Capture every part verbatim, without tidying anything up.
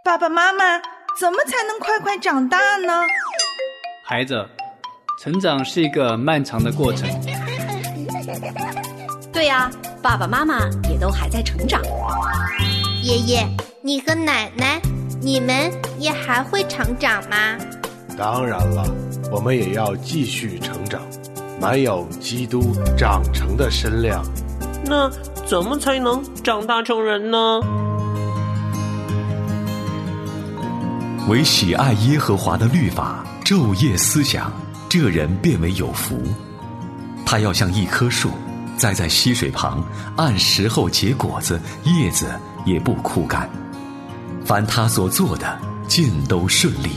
爸爸妈妈，怎么才能快快长大呢？ 孩子，成长是一个漫长的过程。 对呀，爸爸妈妈也都还在成长。 爷爷，你和奶奶，你们也还会成长吗？ 当然了，我们也要继续成长，满有基督长成的身量。 那怎么才能长大成人呢？ 唯喜爱耶和华的律法，昼夜思想，这人便为有福。他要像一棵树，栽在溪水旁，按时候结果子，叶子也不枯干。凡他所做的，尽都顺利。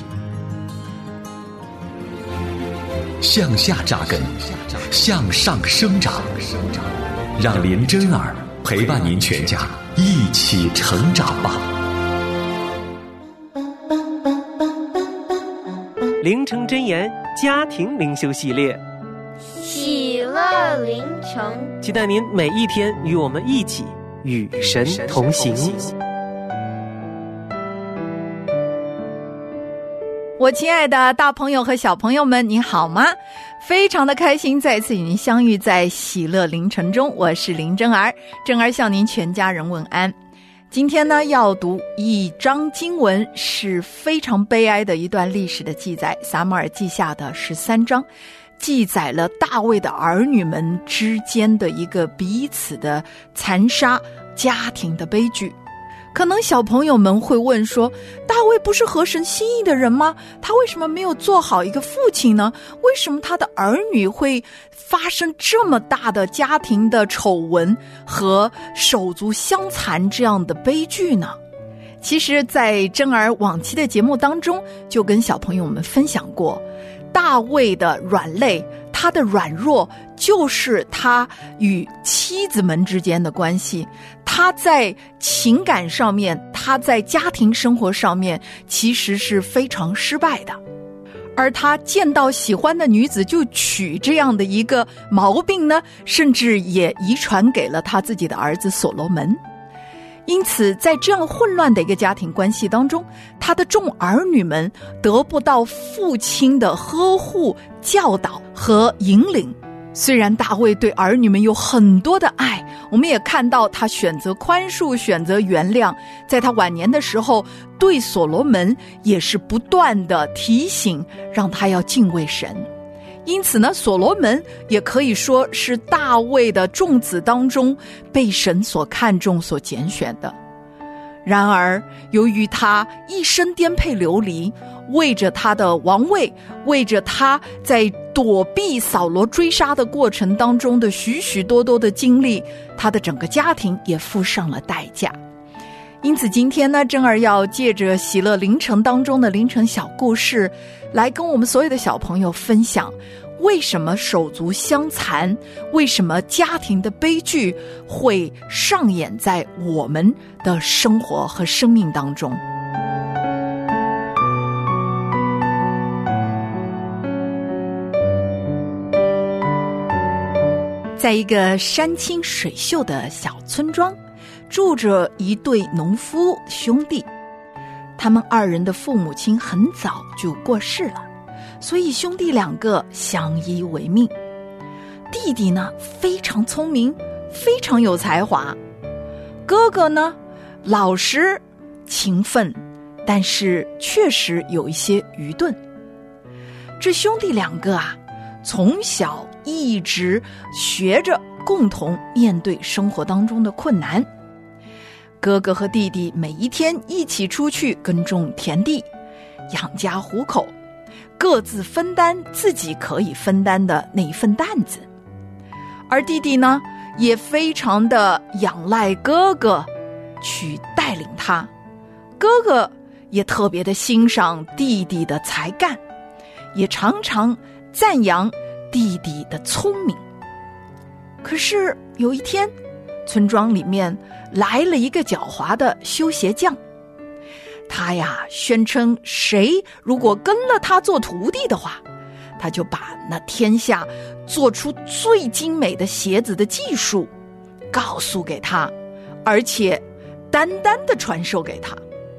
向下扎根，向上生长，让林真儿陪伴您全家一起成长吧。 灵城真言家庭灵修系列， 喜乐灵城， 期待您每一天与我们一起与神同行。 我亲爱的大朋友和小朋友们，你好吗？非常的开心再次与您相遇在喜乐灵城中，我是林真儿，真儿向您全家人问安。今天呢，要读一章经文，是非常悲哀的一段历史的记载，撒母耳记下的十三章，记载了大卫的儿女们之间的一个彼此的残杀，家庭的悲剧。可能小朋友们会问说，大卫不是合神心意的人吗？他为什么没有做好一个父亲呢？为什么他的儿女会发生这么大的家庭的丑闻和手足相残这样的悲剧呢？其实在真儿往期的节目当中就跟小朋友们分享过，大卫的软肋，他的软弱就是他与妻子们之间的关系，他在情感上面，他在家庭生活上面其实是非常失败的，而他见到喜欢的女子就娶这样的一个毛病呢，甚至也遗传给了他自己的儿子所罗门。因此在这样混乱的一个家庭关系当中，他的众儿女们得不到父亲的呵护、教导和引领。虽然大卫对儿女们有很多的爱，我们也看到他选择宽恕，选择原谅，在他晚年的时候对所罗门也是不断的提醒，让他要敬畏神。因此呢，所罗门也可以说是大卫的众子当中被神所看重、所拣选的。然而由于他一生颠沛流离，为着他的王位，为着他在躲避扫罗追杀的过程当中的许许多多的经历，他的整个家庭也付上了代价。因此今天呢，真儿要借着喜乐灵城当中的灵城小故事，来跟我们所有的小朋友分享，为什么手足相残，为什么家庭的悲剧会上演在我们的生活和生命当中。在一个山清水秀的小村庄，住着一对农夫兄弟，他们二人的父母亲很早就过世了，所以兄弟两个相依为命。弟弟呢非常聪明，非常有才华，哥哥呢老实勤奋，但是确实有一些愚钝。这兄弟两个啊，从小一直学着共同面对生活当中的困难。哥哥和弟弟每一天一起出去耕种田地，养家糊口，各自分担自己可以分担的那一份担子。而弟弟呢，也非常的仰赖哥哥去带领他，哥哥也特别的欣赏弟弟的才干，也常常赞扬弟弟的聪明。可是有一天，村庄里面来了一个狡猾的修鞋匠，他呀宣称，谁如果跟了他做徒弟的话，他就把那天下做出最精美的鞋子的技术告诉给他，而且单单的传授给他。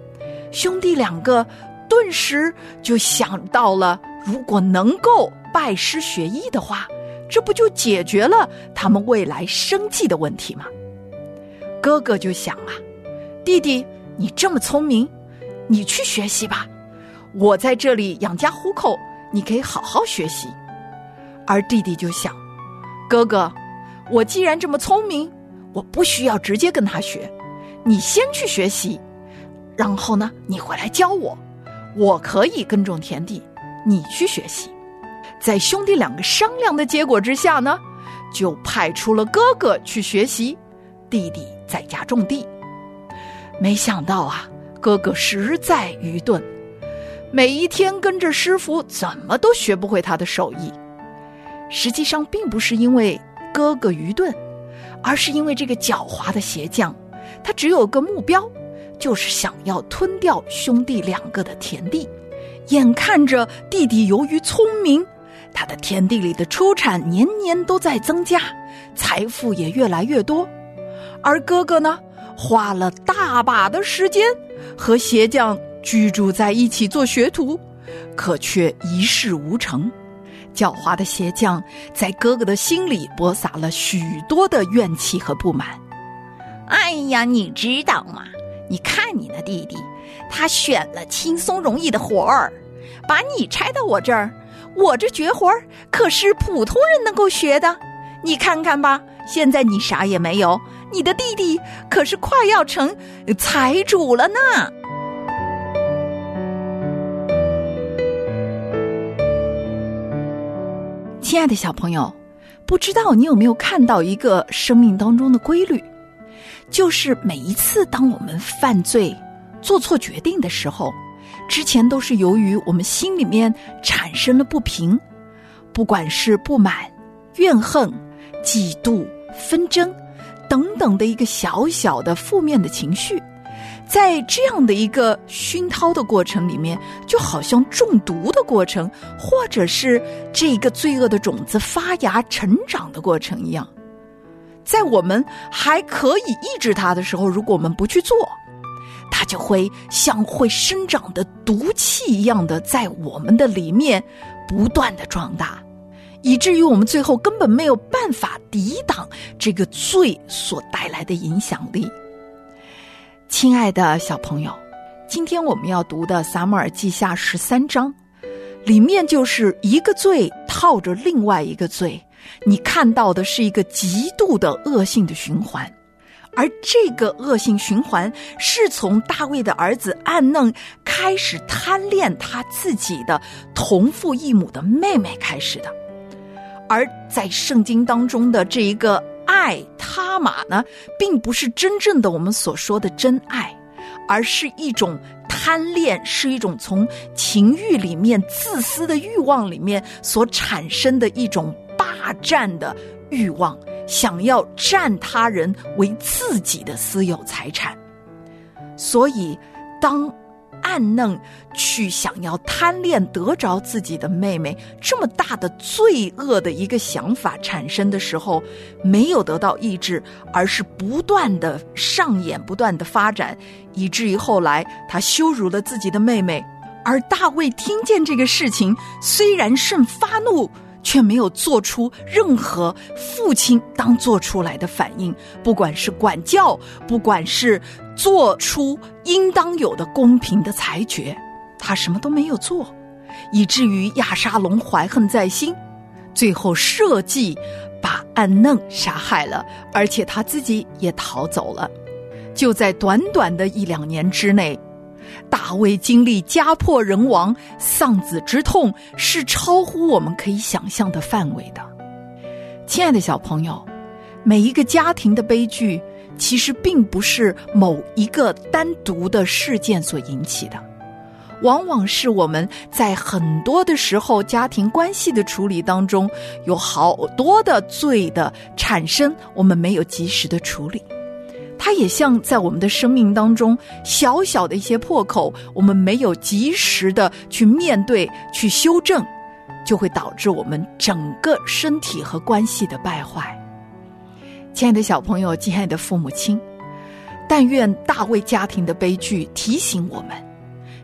兄弟两个顿时就想到了，如果能够拜师学艺的话，这不就解决了他们未来生计的问题吗？哥哥就想啊，弟弟你这么聪明，你去学习吧，我在这里养家糊口，你可以好好学习。而弟弟就想，哥哥，我既然这么聪明，我不需要直接跟他学，你先去学习，然后呢你回来教我，我可以耕种田地，你去学习。在兄弟两个商量的结果之下呢，就派出了哥哥去学习，弟弟在家种地。没想到啊，哥哥实在愚钝，每一天跟着师傅怎么都学不会他的手艺。实际上并不是因为哥哥愚钝，而是因为这个狡猾的鞋匠，他只有个目标，就是想要吞掉兄弟两个的田地。眼看着弟弟由于聪明，他的田地里的出产年年都在增加，财富也越来越多。而哥哥呢，花了大把的时间和鞋匠居住在一起做学徒，可却一事无成。狡猾的鞋匠在哥哥的心里播撒了许多的怨气和不满。 哎呀，你知道吗？你看你的弟弟，他选了轻松容易的活儿，把你拆到我这儿，我这绝活儿可是普通人能够学的。你看看吧，现在你啥也没有，你的弟弟可是快要成财主了呢。 亲爱的小朋友，不知道你有没有看到一个生命当中的规律，就是每一次当我们犯罪做错决定的时候，之前都是由于我们心里面产生了不平，不管是不满、怨恨、嫉妒、纷争等等的一个小小的负面的情绪，在这样的一个熏陶的过程里面，就好像中毒的过程，或者是这个罪恶的种子发芽成长的过程一样。在我们还可以抑制它的时候，如果我们不去做，它就会像会生长的毒气一样的在我们的里面不断的壮大，以至于我们最后根本没有办法抵挡这个罪所带来的影响力。亲爱的小朋友，今天我们要读的撒母耳记下十三章，里面就是一个罪套着另外一个罪，你看到的是一个极度的恶性的循环。而这个恶性循环是从大卫的儿子暗嫩开始贪恋他自己的同父异母的妹妹开始的。而在圣经当中的这一个爱他玛呢，并不是真正的我们所说的真爱，而是一种贪恋，是一种从情欲里面自私的欲望里面所产生的一种霸占的欲望，想要占他人为自己的私有财产。所以当暗嫩去想要贪恋得着自己的妹妹，这么大的罪恶的一个想法产生的时候，没有得到抑制，而是不断的上演，不断的发展，以至于后来他羞辱了自己的妹妹。而大卫听见这个事情，虽然甚发怒，却没有做出任何父亲当做出来的反应，不管是管教，不管是做出应当有的公平的裁决，他什么都没有做，以至于亚沙龙怀恨在心，最后设计把暗嫩杀害了，而且他自己也逃走了。就在短短的一两年之内，大卫经历家破人亡，丧子之痛是超乎我们可以想象的范围的。亲爱的小朋友，每一个家庭的悲剧其实并不是某一个单独的事件所引起的，往往是我们在很多的时候家庭关系的处理当中，有好多的罪的产生，我们没有及时的处理。它也像在我们的生命当中小小的一些破口，我们没有及时的去面对去修正，就会导致我们整个身体和关系的败坏。亲爱的小朋友，亲爱的父母亲，但愿大卫家庭的悲剧提醒我们，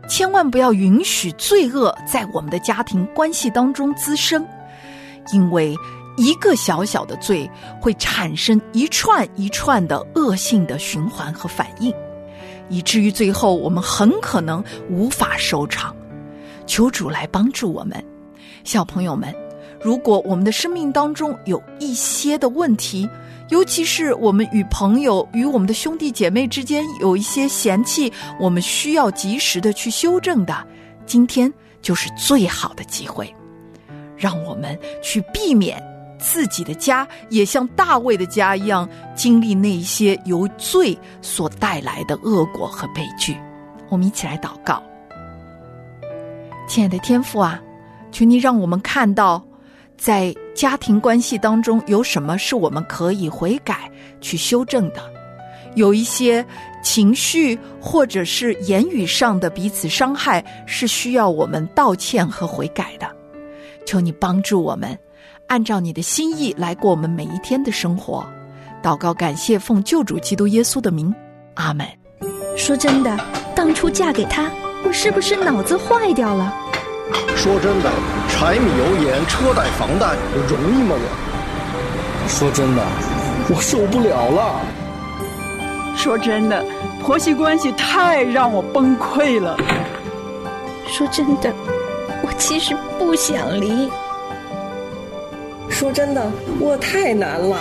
千万不要允许罪恶在我们的家庭关系当中滋生，因为一个小小的罪会产生一串一串的恶性的循环和反应，以至于最后我们很可能无法收场。求主来帮助我们。小朋友们，如果我们的生命当中有一些的问题，尤其是我们与朋友与我们的兄弟姐妹之间有一些嫌弃，我们需要及时的去修正的，今天就是最好的机会，让我们去避免自己的家也像大卫的家一样经历那些由罪所带来的恶果和悲剧。我们一起来祷告。亲爱的天父啊，求你让我们看到在家庭关系当中有什么是我们可以悔改去修正的，有一些情绪或者是言语上的彼此伤害是需要我们道歉和悔改的。求你帮助我们按照你的心意来过我们每一天的生活。祷告感谢奉救主基督耶稣的名，阿们。 说真的，当初嫁给他，我是不是脑子坏掉了？ 说真的，柴米油盐车贷房贷容易吗我？说真的，我受不了了。 说真的，婆媳关系太让我崩溃了。 说真的，我其实不想离。 说真的，我太难了。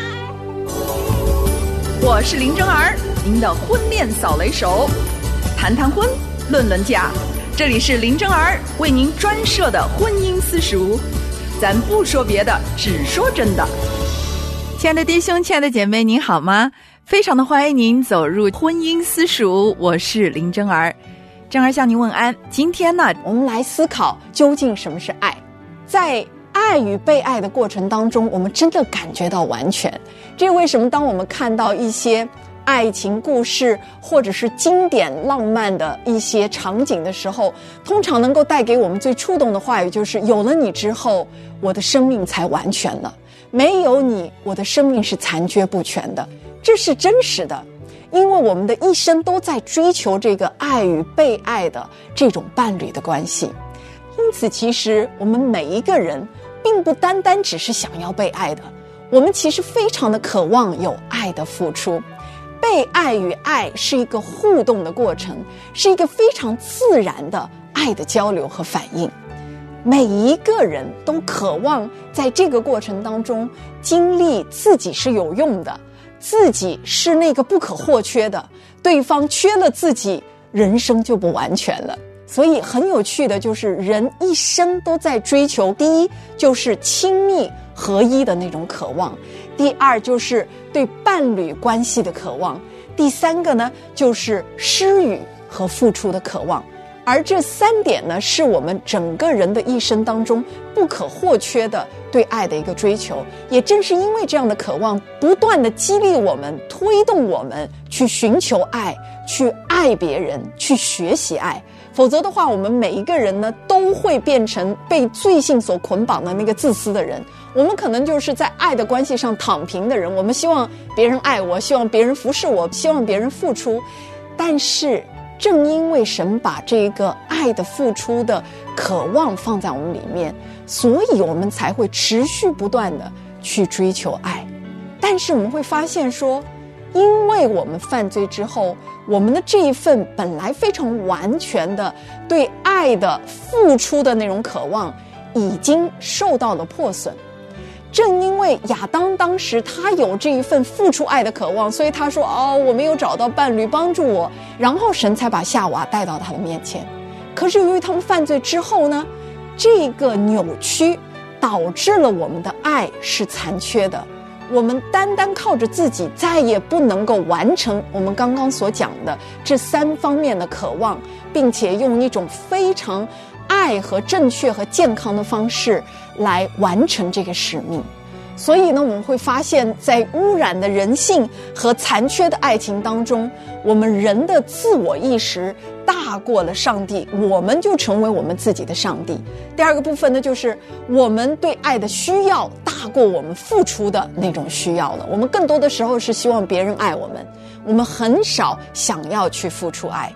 我是林真儿，您的婚恋扫雷手，谈谈婚，论论嫁。这里是林真儿为您专设的婚姻私塾，咱不说别的，只说真的。亲爱的弟兄，亲爱的姐妹，您好吗？非常的欢迎您走入婚姻私塾，我是林真儿。真儿向您问安。今天呢， 我们来思考究竟什么是爱。在爱与被爱的过程当中，我们真的感觉到完全。这为什么当我们看到一些爱情故事或者是经典浪漫的一些场景的时候，通常能够带给我们最触动的话语就是有了你之后，我的生命才完全了，没有你，我的生命是残缺不全的。这是真实的，因为我们的一生都在追求这个爱与被爱的这种伴侣的关系。因此其实我们每一个人并不单单只是想要被爱的，我们其实非常的渴望有爱的付出。被爱与爱是一个互动的过程，是一个非常自然的爱的交流和反应。每一个人都渴望在这个过程当中经历自己是有用的，自己是那个不可或缺的，对方缺了自己，人生就不完全了。所以很有趣的就是人一生都在追求，第一就是亲密合一的那种渴望，第二就是对伴侣关系的渴望，第三个呢就是施予和付出的渴望。而这三点呢是我们整个人的一生当中不可或缺的对爱的一个追求。也正是因为这样的渴望不断的激励我们，推动我们去寻求爱，去爱别人，去学习爱。否则的话，我们每一个人呢都会变成被罪性所捆绑的那个自私的人。我们可能就是在爱的关系上躺平的人，我们希望别人爱我，希望别人服侍我，希望别人付出。但是正因为神把这个爱的付出的渴望放在我们里面，所以我们才会持续不断的去追求爱。但是我们会发现说，因为我们犯罪之后，我们的这一份本来非常完全的对爱的付出的那种渴望已经受到了破损。正因为亚当当时他有这一份付出爱的渴望，所以他说哦，我没有找到伴侣帮助我，然后神才把夏娃带到他的面前。可是由于他们犯罪之后呢，这个扭曲导致了我们的爱是残缺的，我们单单靠着自己再也不能够完成我们刚刚所讲的这三方面的渴望，并且用一种非常爱和正确和健康的方式来完成这个使命。所以呢，我们会发现在污染的人性和残缺的爱情当中，我们人的自我意识大过了上帝，我们就成为我们自己的上帝。第二个部分呢，就是我们对爱的需要大过我们付出的那种需要了。我们更多的时候是希望别人爱我们，我们很少想要去付出爱。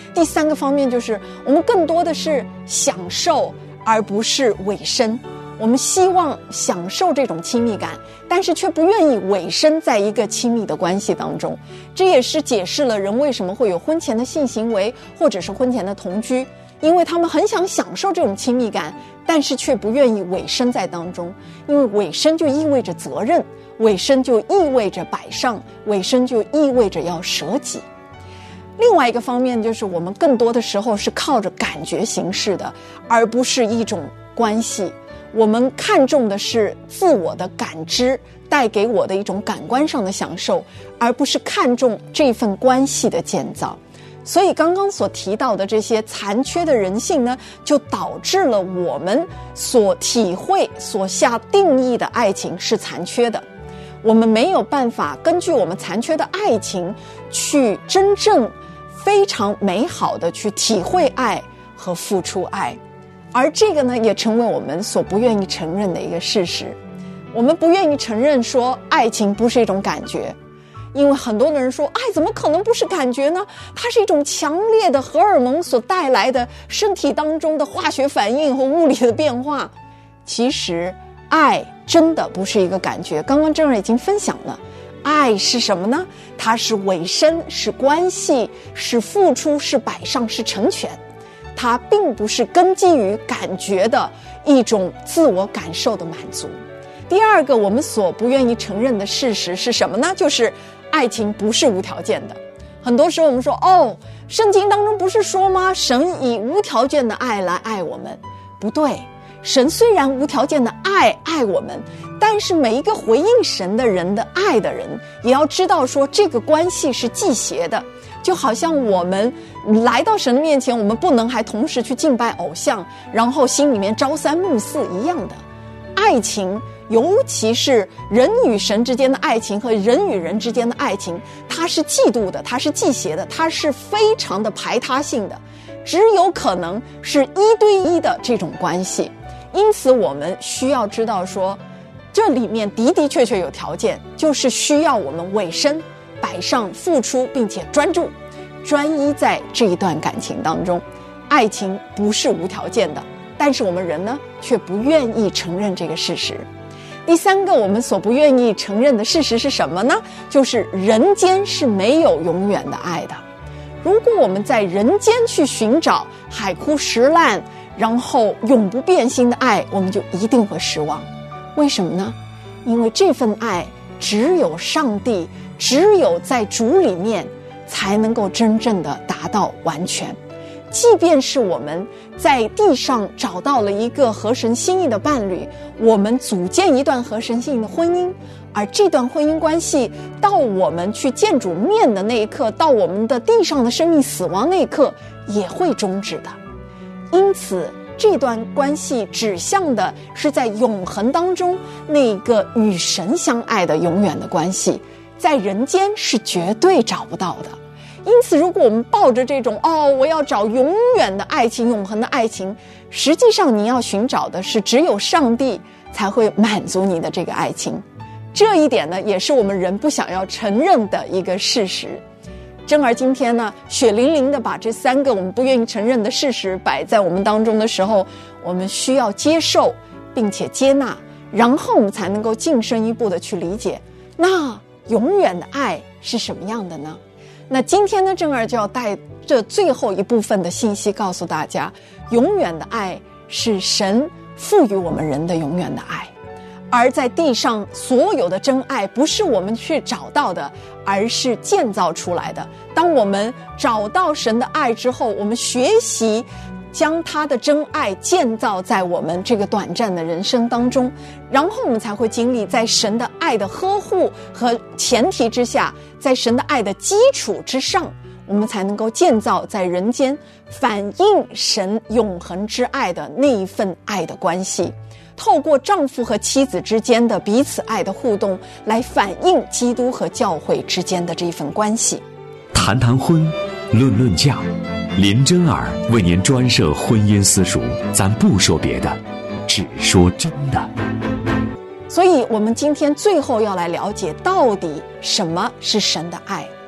第三个方面就是我们更多的是享受，而不是委身。我们希望享受这种亲密感，但是却不愿意委身在一个亲密的关系当中。这也是解释了人为什么会有婚前的性行为，或者是婚前的同居，因为他们很想享受这种亲密感，但是却不愿意委身在当中。因为委身就意味着责任，委身就意味着摆上，委身就意味着要舍己。另外一个方面就是我们更多的时候是靠着感觉行事的，而不是一种关系。我们看重的是自我的感知带给我的一种感官上的享受，而不是看重这份关系的建造。所以刚刚所提到的这些残缺的人性呢，就导致了我们所体会所下定义的爱情是残缺的。我们没有办法根据我们残缺的爱情去真正非常美好的去体会爱和付出爱。而这个呢，也成为我们所不愿意承认的一个事实。我们不愿意承认说爱情不是一种感觉，因为很多的人说爱怎么可能不是感觉呢？它是一种强烈的荷尔蒙所带来的身体当中的化学反应和物理的变化。其实爱真的不是一个感觉。刚刚郑儿已经分享了，爱是什么呢？它是委身，是关系，是付出，是摆上，是成全。它并不是根基于感觉的一种自我感受的满足。第二个，我们所不愿意承认的事实是什么呢？就是爱情不是无条件的。很多时候我们说，哦，圣经当中不是说吗？神以无条件的爱来爱我们。不对，神虽然无条件的爱爱我们，但是每一个回应神的人的爱的人，也要知道说这个关系是忌邪的。就好像我们来到神的面前，我们不能还同时去敬拜偶像，然后心里面朝三暮四一样的。爱情，尤其是人与神之间的爱情和人与人之间的爱情，它是嫉妒的，它是忌邪的，它是非常的排他性的，只有可能是一对一的这种关系。因此我们需要知道说，这里面的的确确有条件，就是需要我们委身摆上付出，并且专注专一在这一段感情当中。爱情不是无条件的，但是我们人呢却不愿意承认这个事实。第三个，我们所不愿意承认的事实是什么呢？就是人间是没有永远的爱的。如果我们在人间去寻找海枯石烂然后永不变心的爱，我们就一定会失望。为什么呢？因为这份爱只有上帝，只有在主里面才能够真正的达到完全。即便是我们在地上找到了一个合神心意的伴侣，我们组建一段合神心意的婚姻，而这段婚姻关系到我们去见主面的那一刻，到我们的地上的生命死亡那一刻也会终止的。因此这段关系指向的是在永恒当中那个与神相爱的永远的关系，在人间是绝对找不到的。因此如果我们抱着这种哦，我要找永远的爱情，永恒的爱情，实际上你要寻找的是只有上帝才会满足你的这个爱情。这一点呢，也是我们人不想要承认的一个事实。珍儿今天呢，血淋淋的把这三个我们不愿意承认的事实摆在我们当中的时候，我们需要接受并且接纳，然后我们才能够进深一步的去理解，那永远的爱是什么样的呢？那今天呢，珍儿就要带这最后一部分的信息告诉大家，永远的爱是神赋予我们人的永远的爱。而在地上所有的真爱不是我们去找到的，而是建造出来的。当我们找到神的爱之后，我们学习将他的真爱建造在我们这个短暂的人生当中，然后我们才会经历在神的爱的呵护和前提之下，在神的爱的基础之上，我们才能够建造在人间反映神永恒之爱的那一份爱的关系，透过丈夫和妻子之间的彼此爱的互动，来反映基督和教会之间的这一份关系。 谈谈婚，论论嫁，林珍儿为您专设婚姻私塾，咱不说别的，只说真的。所以我们今天最后要来了解到底什么是神的爱。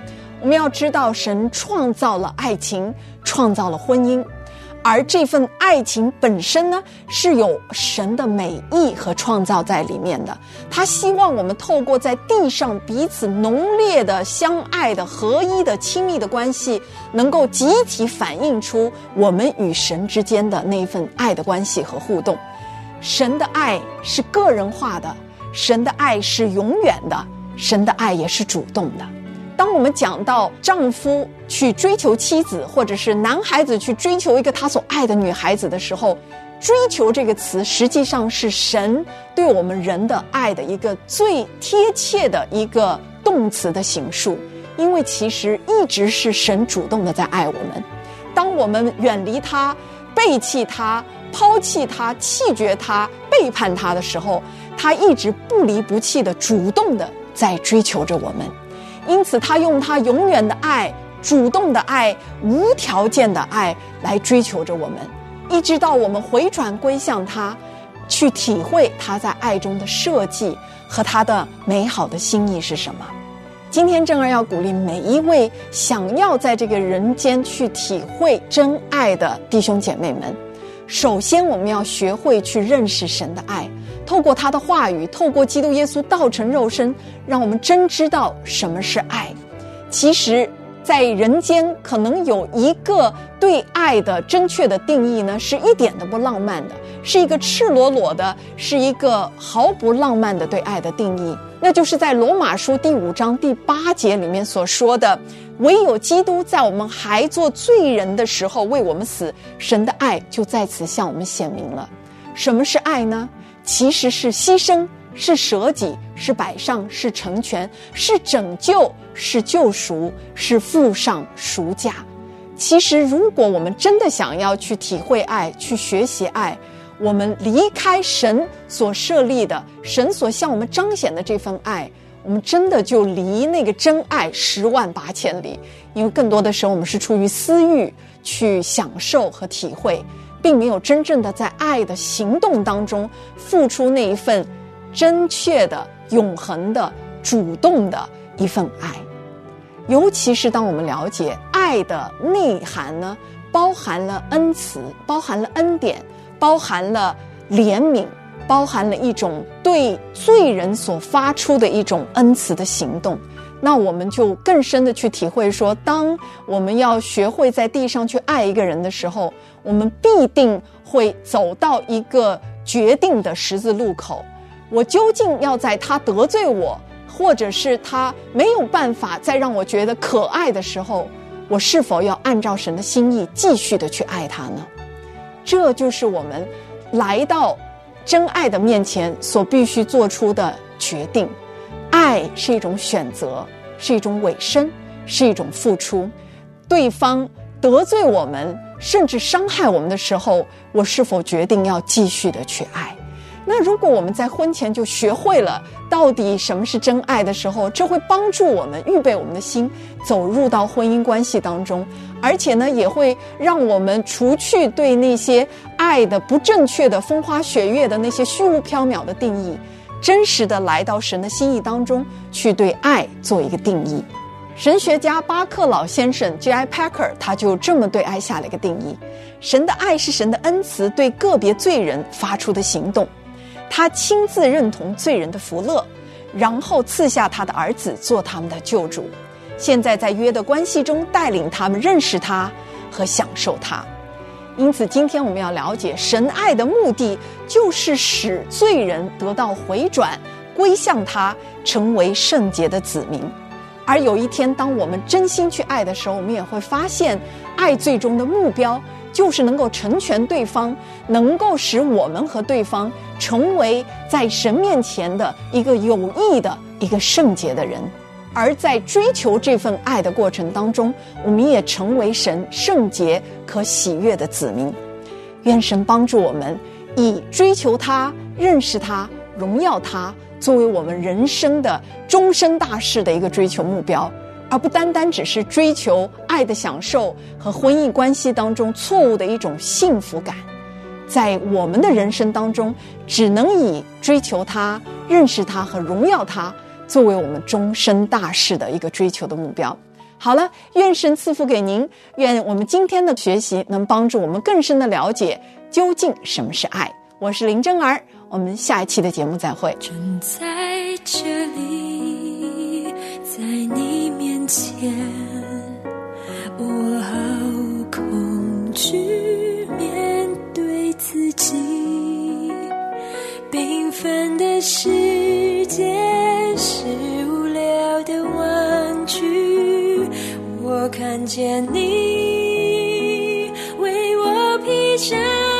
我们要知道，神创造了爱情，创造了婚姻，而这份爱情本身呢，是有神的美意和创造在里面的。他希望我们透过在地上彼此浓烈的相爱的合一的亲密的关系，能够集体反映出我们与神之间的那一份爱的关系和互动。神的爱是个人化的，神的爱是永远的，神的爱也是主动的。当我们讲到丈夫去追求妻子，或者是男孩子去追求一个他所爱的女孩子的时候，追求这个词实际上是神对我们人的爱的一个最贴切的一个动词的形数，因为其实一直是神主动的在爱我们。当我们远离他、背弃他、抛弃他、弃绝他、背叛他的时候，他一直不离不弃的主动的在追求着我们。因此他用他永远的爱、主动的爱、无条件的爱来追求着我们，一直到我们回转归向他，去体会他在爱中的设计和他的美好的心意是什么。今天正儿要鼓励每一位想要在这个人间去体会真爱的弟兄姐妹们，首先我们要学会去认识神的爱，透过他的话语，透过基督耶稣道成肉身，让我们真知道什么是爱。其实在人间可能有一个对爱的正确的定义呢，是一点都不浪漫的，是一个赤裸裸的，是一个毫不浪漫的对爱的定义，那就是在罗马书第五章第八节里面所说的，唯有基督在我们还做罪人的时候为我们死，神的爱就在此向我们显明了。什么是爱呢？其实是牺牲，是舍己，是摆上，是成全，是拯救，是救赎，是付上赎价。其实如果我们真的想要去体会爱，去学习爱，我们离开神所设立的，神所向我们彰显的这份爱，我们真的就离那个真爱十万八千里。因为更多的时候我们是出于私欲去享受和体会，并没有真正的在爱的行动当中付出那一份真切的、永恒的、主动的一份爱。尤其是当我们了解爱的内涵呢，包含了恩慈，包含了恩典，包含了怜悯，包含了一种对罪人所发出的一种恩慈的行动，那我们就更深的去体会说，当我们要学会在地上去爱一个人的时候，我们必定会走到一个决定的十字路口。我究竟要在他得罪我，或者是他没有办法再让我觉得可爱的时候，我是否要按照神的心意继续的去爱他呢？这就是我们来到真爱的面前所必须做出的决定。爱是一种选择，是一种委身，是一种付出。对方得罪我们，甚至伤害我们的时候，我是否决定要继续的去爱？那如果我们在婚前就学会了到底什么是真爱的时候，这会帮助我们预备我们的心走入到婚姻关系当中，而且呢，也会让我们除去对那些爱的不正确的风花雪月的那些虚无缥缈的定义，真实的来到神的心意当中去对爱做一个定义。神学家巴克老先生 J I Packer 他就这么对爱下了一个定义：神的爱是神的恩慈对个别罪人发出的行动，他亲自认同罪人的福乐，然后赐下他的儿子做他们的救主，现在在约的关系中带领他们认识他和享受他。因此今天我们要了解，神爱的目的就是使罪人得到回转，归向他，成为圣洁的子民。而有一天当我们真心去爱的时候，我们也会发现，爱最终的目标就是能够成全对方，能够使我们和对方成为在神面前的一个有益的一个圣洁的人。而在追求这份爱的过程当中，我们也成为神圣洁可喜悦的子民。愿神帮助我们以追求他、认识他、荣耀他作为我们人生的终身大事的一个追求目标，而不单单只是追求爱的享受和婚姻关系当中错误的一种幸福感。在我们的人生当中，只能以追求他、认识他和荣耀他作为我们终身大事的一个追求的目标。 好了，愿神赐福给您，愿我们今天的学习能帮助我们更深的了解究竟什么是爱。我是林真儿，我们下一期的节目再会。 正在这里，在你面前，我好恐惧面对自己，缤纷的世界是无聊的玩具，我看见你为我披上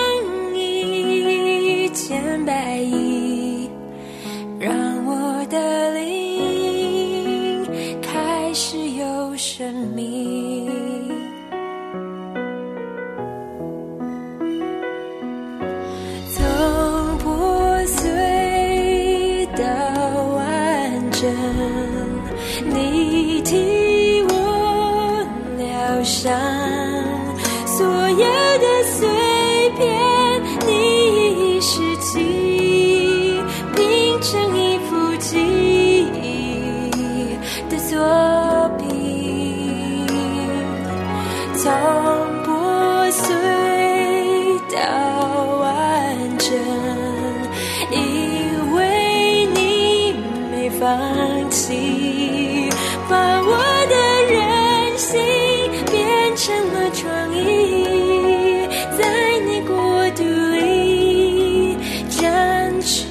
一件白衣，让我的灵开始有生命。从破碎到完整，你替我疗伤，所有的碎片你拾起，拼成一幅记忆的作品。从破碎到完整，因为你没放弃，把我的人性变成了创意，在你国度里展翅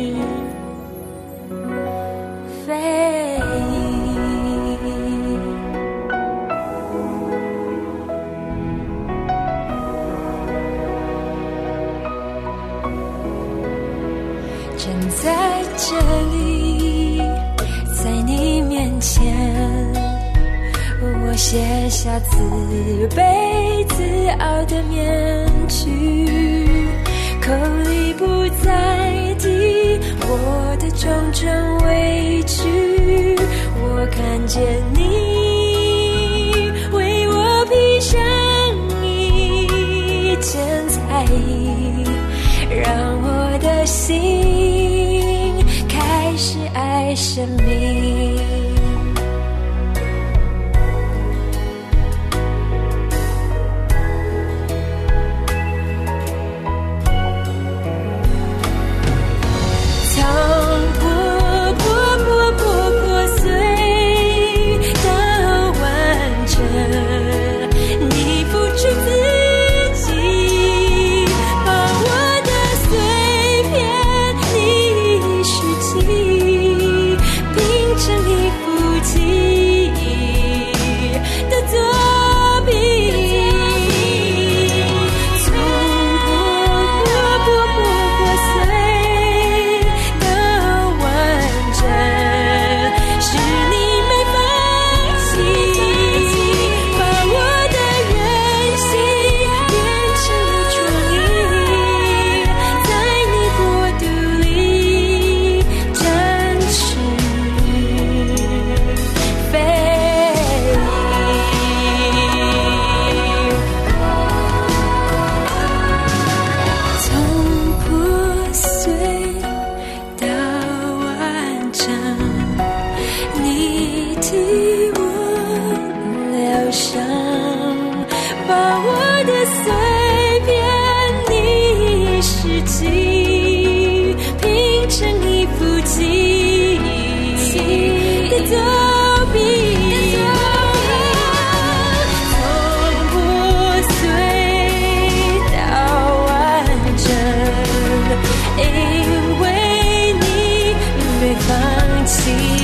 飞。站在这里，在你面前，我卸下自卑自傲的面具，口里不再提我的种种委屈，我看见你为我披上一件彩衣，让我的心开始爱生命。因为你没放弃。